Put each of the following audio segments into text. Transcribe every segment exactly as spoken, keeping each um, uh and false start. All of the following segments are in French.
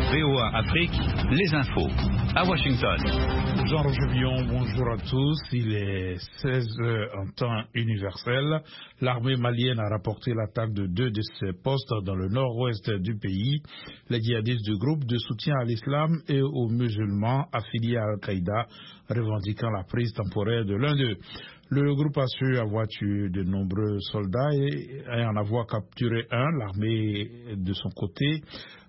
V O A Afrique, les infos. À Washington. Jean-Roger Billon, bonjour à tous. Il est seize heures en temps universel. L'armée malienne a rapporté l'attaque de deux de ses postes dans le nord-ouest du pays. Les djihadistes du groupe de soutien à l'islam et aux musulmans affiliés à Al-Qaïda, revendiquant la prise temporaire de l'un d'eux. Le groupe a su avoir tué de nombreux soldats et, et en avoir capturé un. L'armée, de son côté,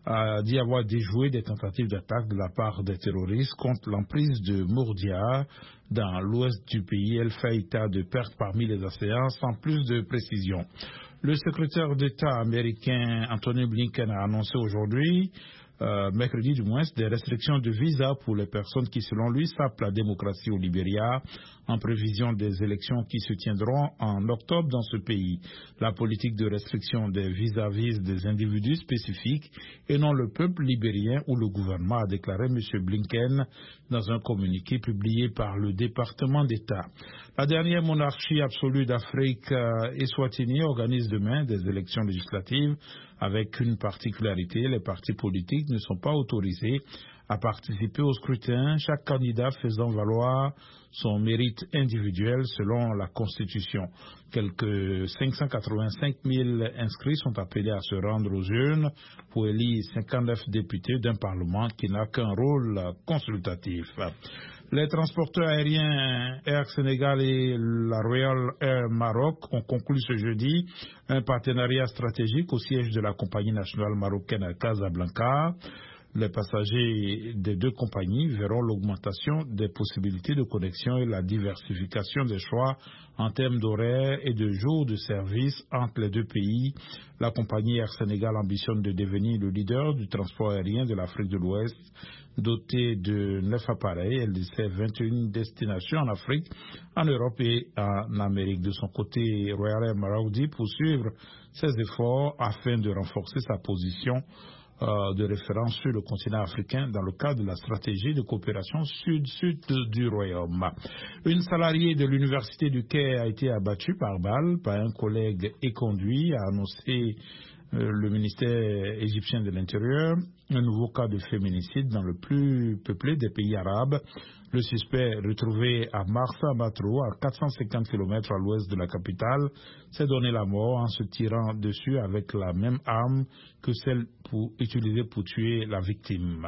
a dit avoir déjoué des tentatives d'attaque de la part des terroristes contre l'emprise de Mourdia dans l'ouest du pays. Elle fait état de pertes parmi les assaillants sans plus de précision. Le secrétaire d'État américain Anthony Blinken a annoncé aujourd'hui, Euh, mercredi du moins, des restrictions de visa pour les personnes qui, selon lui, sapent la démocratie au Libéria en prévision des élections qui se tiendront en octobre dans ce pays. La politique de restriction des visas vise des individus spécifiques et non le peuple libérien ou le gouvernement, a déclaré M. Blinken dans un communiqué publié par le département d'État. La dernière monarchie absolue d'Afrique, euh, Eswatini, organise demain des élections législatives avec une particularité, les partis politiques ne sont pas autorisés à participer au scrutin, chaque candidat faisant valoir son mérite individuel selon la Constitution. Quelques cinq cent quatre-vingt-cinq mille inscrits sont appelés à se rendre aux urnes pour élire cinquante-neuf députés d'un Parlement qui n'a qu'un rôle consultatif. Les transporteurs aériens Air Sénégal et la Royal Air Maroc ont conclu ce jeudi un partenariat stratégique au siège de la compagnie nationale marocaine à Casablanca. Les passagers des deux compagnies verront l'augmentation des possibilités de connexion et la diversification des choix en termes d'horaires et de jours de service entre les deux pays. La compagnie Air Sénégal ambitionne de devenir le leader du transport aérien de l'Afrique de l'Ouest. Dotée de neuf appareils, elle dessert vingt et une destinations en Afrique, en Europe et en Amérique. De son côté, Royal Air Maroc dit poursuivre ses efforts afin de renforcer sa position Euh, de référence sur le continent africain dans le cadre de la stratégie de coopération sud-sud du Royaume. Une salariée de l'université du Caire a été abattue par balle par un collègue éconduit, a annoncé euh, le ministère égyptien de l'Intérieur. Un nouveau cas de féminicide dans le plus peuplé des pays arabes. Le suspect, retrouvé à Marsa Matruh, à quatre cent cinquante kilomètres à l'ouest de la capitale, s'est donné la mort en se tirant dessus avec la même arme que celle pour, utilisée pour tuer la victime.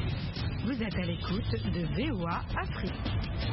Vous êtes à l'écoute de V O A Afrique.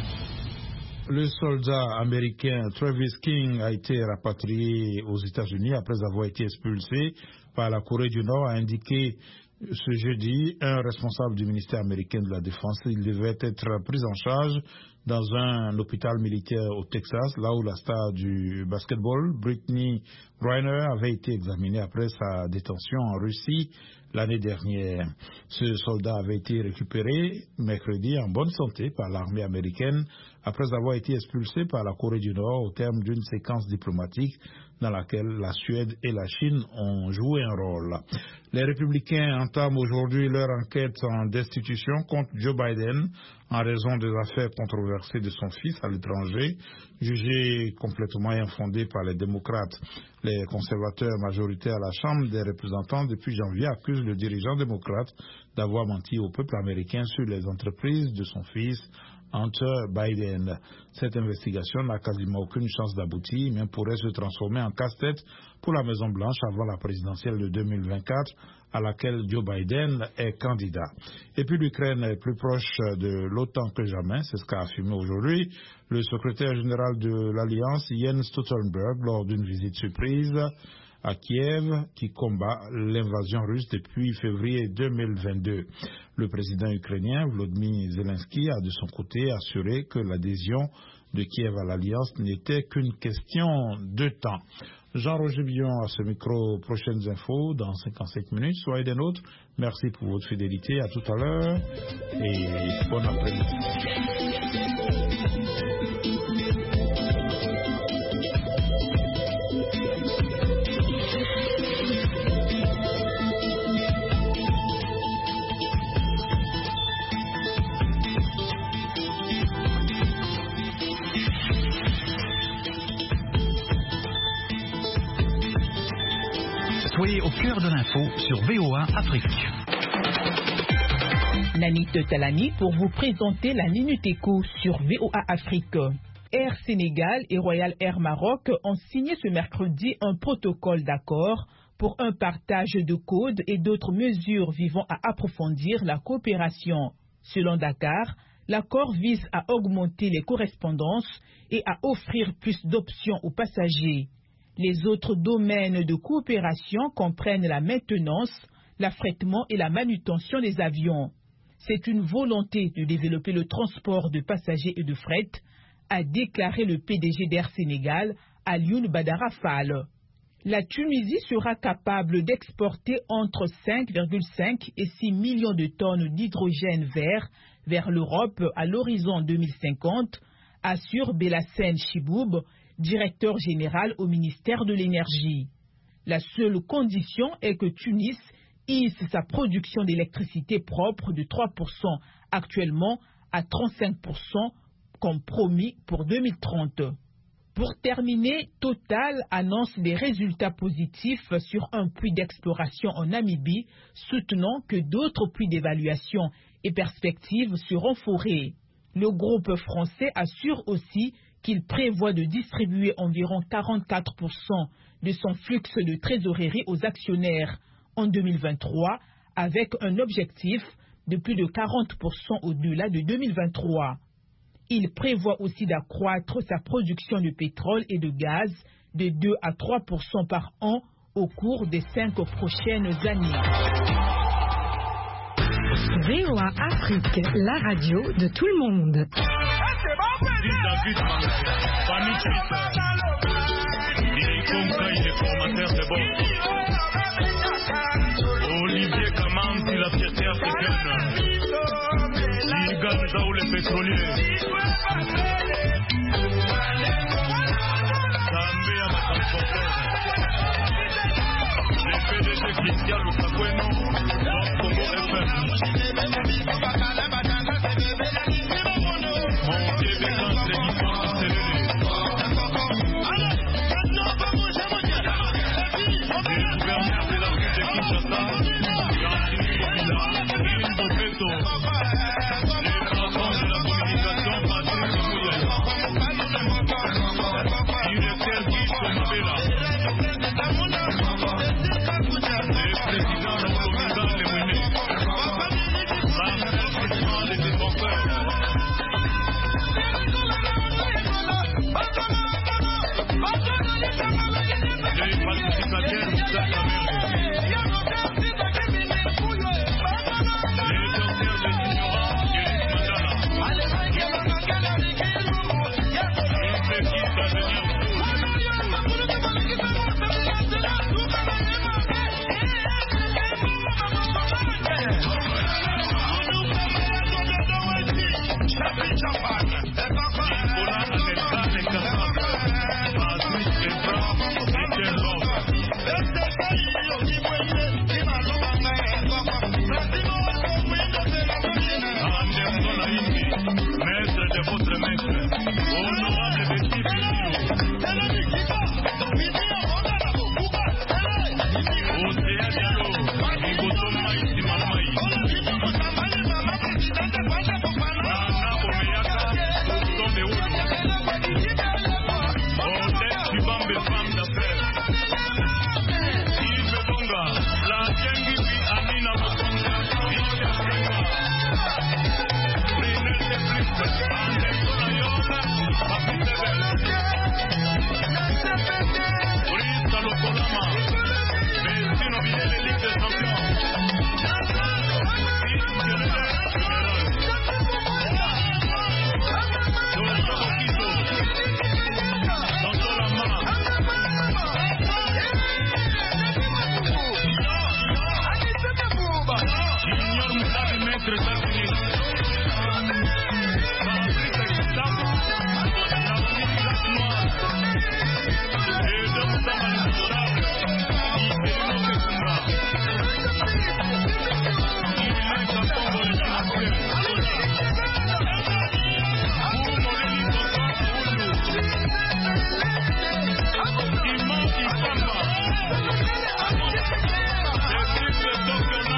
Le soldat américain Travis King a été rapatrié aux États-Unis après avoir été expulsé par la Corée du Nord, a indiqué ce jeudi un responsable du ministère américain de la Défense. Il devait être pris en charge dans un hôpital militaire au Texas, là où la star du basketball, Brittany Griner, avait été examinée après sa détention en Russie l'année dernière. Ce soldat avait été récupéré mercredi en bonne santé par l'armée américaine après avoir été expulsé par la Corée du Nord au terme d'une séquence diplomatique dans laquelle la Suède et la Chine ont joué un rôle. Les républicains entament aujourd'hui leur enquête en destitution contre Joe Biden en raison des affaires controversées de son fils à l'étranger, jugées complètement infondées par les démocrates. Les conservateurs majoritaires à la Chambre des représentants depuis janvier accusent le dirigeant démocrate d'avoir menti au peuple américain sur les entreprises de son fils Hunter Biden. Cette investigation n'a quasiment aucune chance d'aboutir, mais pourrait se transformer en casse-tête pour la Maison-Blanche avant la présidentielle de deux mille vingt-quatre, à laquelle Joe Biden est candidat. Et puis l'Ukraine est plus proche de l'OTAN que jamais, c'est ce qu'a affirmé aujourd'hui le secrétaire général de l'Alliance, Jens Stoltenberg, lors d'une visite surprise à Kiev, qui combat l'invasion russe depuis février deux mille vingt-deux. Le président ukrainien Volodymyr Zelensky a de son côté assuré que l'adhésion de Kiev à l'Alliance n'était qu'une question de temps. Jean-Roger Billon à ce micro, prochaines infos dans cinquante-cinq minutes. Soyez des nôtres. Merci pour votre fidélité. À tout à l'heure et bon après-midi. Soyez au cœur de l'info sur V O A Afrique. Nanit Talani pour vous présenter la Minute Éco sur V O A Afrique. Air Sénégal et Royal Air Maroc ont signé ce mercredi un protocole d'accord pour un partage de codes et d'autres mesures visant à approfondir la coopération. Selon Dakar, l'accord vise à augmenter les correspondances et à offrir plus d'options aux passagers. Les autres domaines de coopération comprennent la maintenance, l'affrètement et la manutention des avions. C'est une volonté de développer le transport de passagers et de fret, a déclaré le P D G d'Air Sénégal, Alioune Badara Fall. La Tunisie sera capable d'exporter entre cinq virgule cinq et six millions de tonnes d'hydrogène vert vers l'Europe à l'horizon deux mille cinquante, assure Belassène Chiboub, directeur général au ministère de l'Énergie. La seule condition est que Tunis hisse sa production d'électricité propre de trois pour cent actuellement à trente-cinq pour cent comme promis pour deux mille trente. Pour terminer, Total annonce des résultats positifs sur un puits d'exploration en Namibie, soutenant que d'autres puits d'évaluation et perspectives seront forés. Le groupe français assure aussi qu'il prévoit de distribuer environ quarante-quatre pour cent de son flux de trésorerie aux actionnaires en deux mille vingt-trois, avec un objectif de plus de quarante pour cent au-delà de deux mille vingt-trois. Il prévoit aussi d'accroître sa production de pétrole et de gaz de deux à trois pour cent par an au cours des cinq prochaines années. V O A Afrique, la radio de tout le monde. Olivier Kamam, la fierté africaine. Ganzao le pétrolier. Zambia ma transporteur. Le P D G Christian Lukakweno, Nord Congo F M. Mon Québécois, c'est l'histoire de Célélé. Le gouverneur de la ville de Kinshasa, Jean-Philippe Kobila, Yves Bopeto. Junior Mugabe, maître d'Artini.